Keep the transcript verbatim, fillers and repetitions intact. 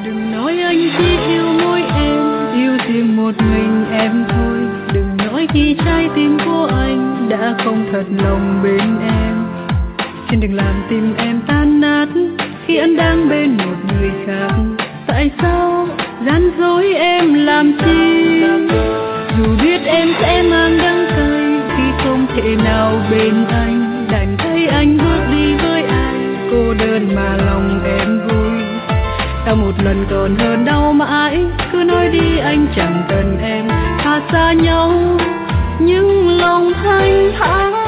Đừng nói anh chỉ yêu mỗi em, yêu riêng một mình em thôi. Đừng nói khi trái tim của anh đã không thật lòng bên em. Xin đừng làm tim em tan nát khi anh đang bên một người khác. Tại sao gian dối em làm chi? Dù biết em sẽ mang đắng cay khi không thể nào bên anh. Đành thấy anh bước đi với ai, cô đơn mà lòng em vui. Đau một lần còn hơn đau mãi, cứ nói đi anh chẳng cần em. Thà xa nhau nhưng lòng thanh thản.